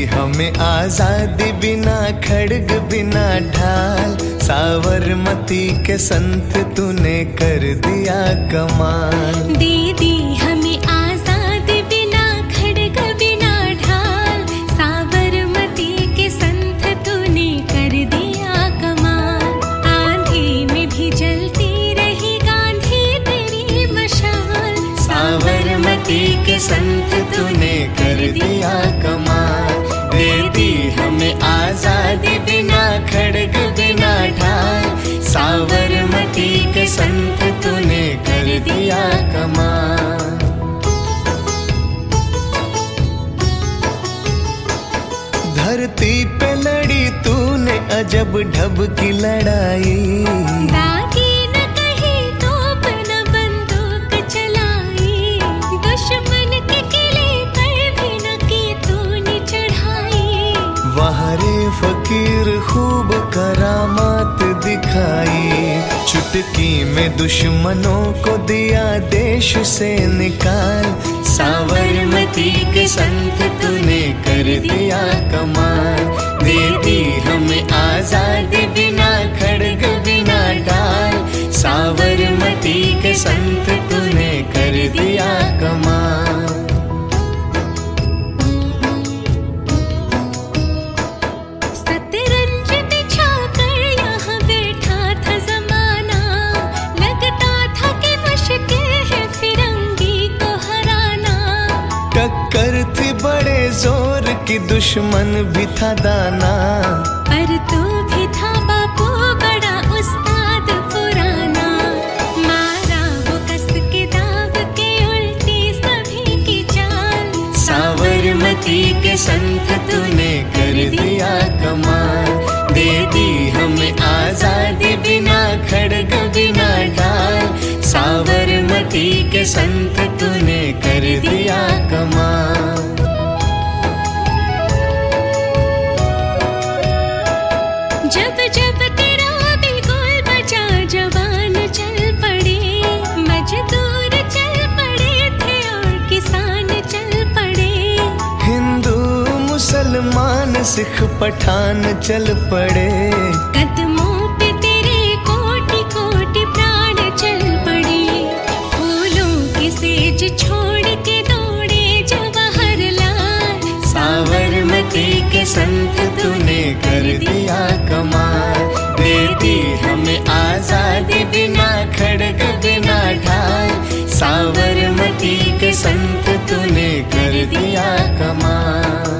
हमें आजादी बिना खड़ग बिना ढाल, साबरमती के संत तूने कर दिया कमाल। दे दी हमें आजादी बिना खड़ग बिना ढाल, साबरमती के संत तूने कर दिया कमाल। आंधी में भी जलती रही गांधी तेरी मशाल, साबरमती के संत तूने कर दिया कमाल। दे दी हमें आजादी बिना खड़ग बिना ढाल, साबरमती के संत तूने कर दिया कमाल। धरती पे लड़ी तूने अजब ढब की लड़ाई, दागी न कहीं तोप न बंदूक चलाई, दुश्मन के किले पर भी न की तूने चढ़ाई। वहाँ रे फकीर खूब करामात दिखाई, चुटकी में दुश्मनों को दिया देश से निकाल, साबरमती के संत तूने कर दिया कमाल। दे दी हमें आजादी बिना खड़ग बिना ढाल, साबरमती के संत तूने कर दिया कमाल। सतरंज बिछा कर यहाँ बैठा था जमाना, लगता था कि मुश्किल है फिरंगी को हराना। टक्कर थी बड़े जोर की दुश्मन भी था दाना, पर तू भी था बापू बड़ा उस्ताद पुराना। मारा वो कस के दाव के उल्टी सभी की चाल, साबरमती के संत तूने कर दिया कमाल। दे दी हमें आजादी बिना खड़ग बिना ढाल, साबरमती के संत तूने कर दिया कमाल। जब जब तेरा भी गोल बजा जवान चल पड़े, मजदूर चल पड़े थे और किसान चल पड़े। हिंदू मुसलमान सिख पठान चल पड़े, कदमों पे तेरे कोटि कोटि प्राण चल पड़े। फूलों की सेज छोड़ के दौड़े जवाहरलाल, साबरमती के संत तूने कर दिया कमाल। दे दी हमें आजादी बिना खड़ग बिना ढाल, साबरमती के संत तूने कर दिया कमाल।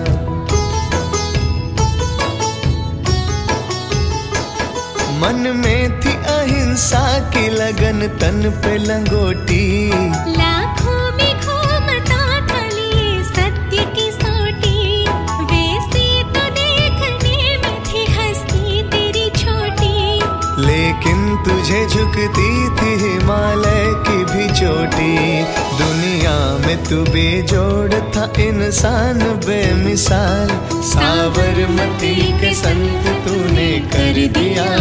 मन में थी अहिंसा की लगन तन पे लंगोटी, लाखों में घूमता था लिए सत्य की सोटी। वैसे तो देखने में थी हस्ती तेरी छोटी, लेकिन तुझे झुकती थी हिमालय की भी चोटी। दुनिया में तू बेजोड़ था इंसान बेमिसाल, साबरमती के संत तूने कर दिया